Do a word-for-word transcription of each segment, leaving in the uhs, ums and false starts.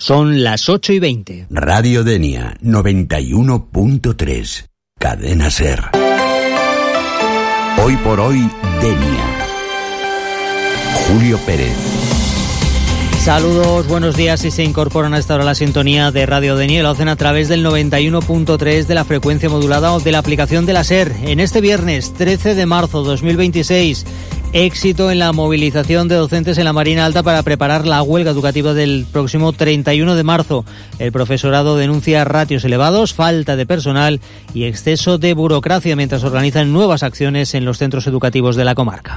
Son las ocho y veinte. Radio Denia noventa y uno punto tres. Cadena SER. Hoy por hoy, Denia. Julio Pérez. Saludos, buenos días. Si se incorporan a esta hora a la sintonía de Radio Denia, lo hacen a través del noventa y uno punto tres de la frecuencia modulada o de la aplicación de la SER. En este viernes trece de marzo de dos mil veintiséis, éxito en la movilización de docentes en la Marina Alta para preparar la huelga educativa del próximo treinta y uno de marzo. El profesorado denuncia ratios elevados, falta de personal y exceso de burocracia mientras organizan nuevas acciones en los centros educativos de la comarca.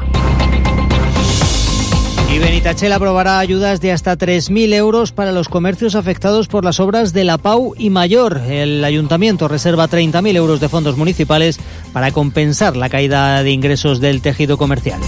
Y Benitachell aprobará ayudas de hasta tres mil euros para los comercios afectados por las obras de La Pau y Mayor. El ayuntamiento reserva treinta mil euros de fondos municipales para compensar la caída de ingresos del tejido comercial.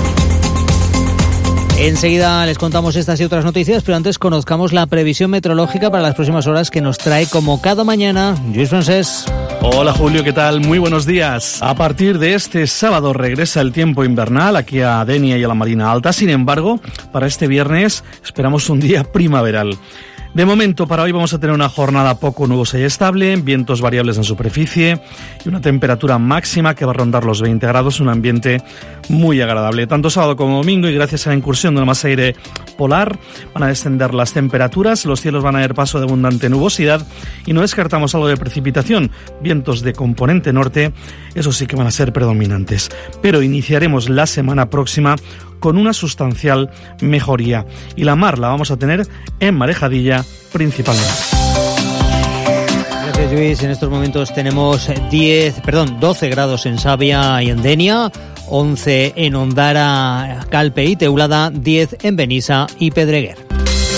Enseguida les contamos estas y otras noticias, pero antes conozcamos la previsión meteorológica para las próximas horas que nos trae, como cada mañana, Lluís Francés. Hola Julio, ¿qué tal? Muy buenos días. A partir de este sábado regresa el tiempo invernal aquí a Denia y a la Marina Alta. Sin embargo, para este viernes esperamos un día primaveral. De momento, para hoy vamos a tener una jornada poco nubosa y estable, vientos variables en superficie y una temperatura máxima que va a rondar los veinte grados, un ambiente muy agradable. Tanto sábado como domingo, y gracias a la incursión de una masa de aire polar, van a descender las temperaturas, los cielos van a dar paso de abundante nubosidad y no descartamos algo de precipitación. Vientos de componente norte, eso sí que van a ser predominantes. Pero iniciaremos la semana próxima con una sustancial mejoría. Y la mar la vamos a tener en Marejadilla principalmente. Gracias, Luis. En estos momentos tenemos diez, perdón, doce grados en Savia y en Denia, once en Ondara, Calpe y Teulada, diez en Benissa y Pedreguer.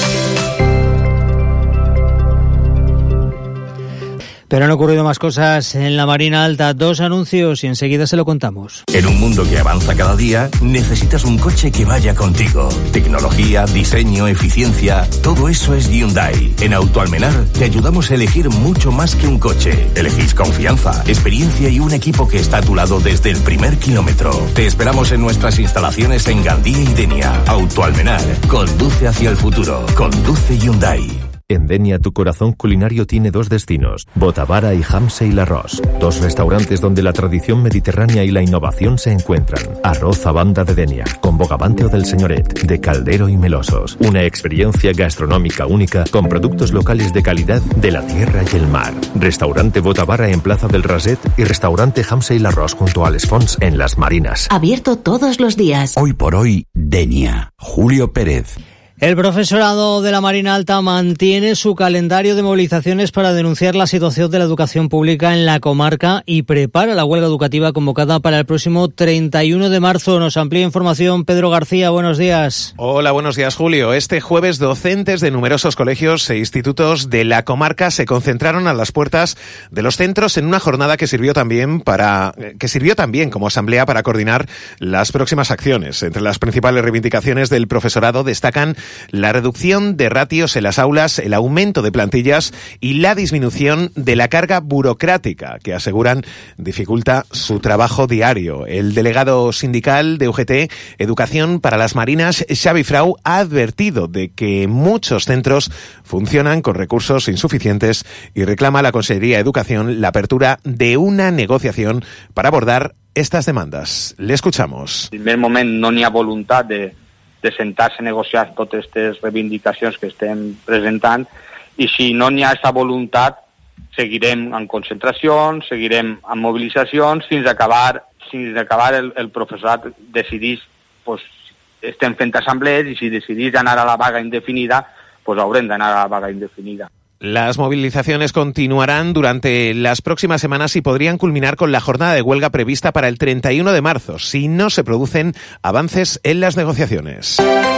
Pero han ocurrido más cosas en la Marina Alta. Dos anuncios y enseguida se lo contamos. En un mundo que avanza cada día, necesitas un coche que vaya contigo. Tecnología, diseño, eficiencia, todo eso es Hyundai. En Autoalmenar te ayudamos a elegir mucho más que un coche. Elegís confianza, experiencia y un equipo que está a tu lado desde el primer kilómetro. Te esperamos en nuestras instalaciones en Gandía y Denia. Autoalmenar, conduce hacia el futuro. Conduce Hyundai. En Denia, tu corazón culinario tiene dos destinos, Botavara y Hamsey Arroz. Dos restaurantes donde la tradición mediterránea y la innovación se encuentran. Arroz a banda de Denia, con bogavante o del señoret, de caldero y melosos. Una experiencia gastronómica única con productos locales de calidad de la tierra y el mar. Restaurante Botavara en Plaza del Raset y restaurante Hamsey Arroz junto a Les Fonts en Las Marinas. Abierto todos los días. Hoy por hoy, Denia. Julio Pérez. El profesorado de la Marina Alta mantiene su calendario de movilizaciones para denunciar la situación de la educación pública en la comarca y prepara la huelga educativa convocada para el próximo treinta y uno de marzo. Nos amplía información Pedro García. Buenos días. Hola, buenos días, Julio. Este jueves, docentes de numerosos colegios e institutos de la comarca se concentraron a las puertas de los centros en una jornada que sirvió también para que sirvió también como asamblea para coordinar las próximas acciones. Entre las principales reivindicaciones del profesorado destacan la reducción de ratios en las aulas, el aumento de plantillas y la disminución de la carga burocrática, que aseguran dificulta su trabajo diario. El delegado sindical de U G T Educación para las Marinas, Xavi Frau, ha advertido de que muchos centros funcionan con recursos insuficientes y reclama a la Consellería de Educación la apertura de una negociación para abordar estas demandas. Le escuchamos. En primer moment no n'hi ha voluntat de de sentar-se a negociar totes aquestes reivindicacions que estem presentant, i si no n'hi ha aquesta voluntat, seguirem en concentracions, seguirem en mobilitzacions, fins a acabar, fins a acabar el, el professorat decidís, pues, estem fent assemblees, i si decidís anar a la vaga indefinida, pues haurem d'anar a la vaga indefinida. Las movilizaciones continuarán durante las próximas semanas y podrían culminar con la jornada de huelga prevista para el treinta y uno de marzo, si no se producen avances en las negociaciones.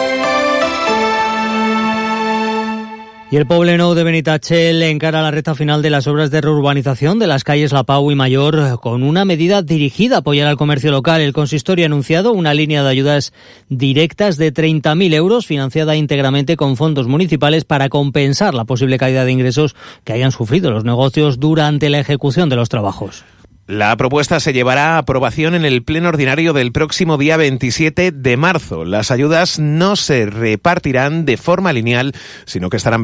Y el Poblenou de Benitachell encara la recta final de las obras de reurbanización de las calles La Pau y Mayor con una medida dirigida a apoyar al comercio local. El consistorio ha anunciado una línea de ayudas directas de treinta mil euros financiada íntegramente con fondos municipales para compensar la posible caída de ingresos que hayan sufrido los negocios durante la ejecución de los trabajos. La propuesta se llevará a aprobación en el pleno ordinario del próximo día veintisiete de marzo. Las ayudas no se repartirán de forma lineal, sino que estarán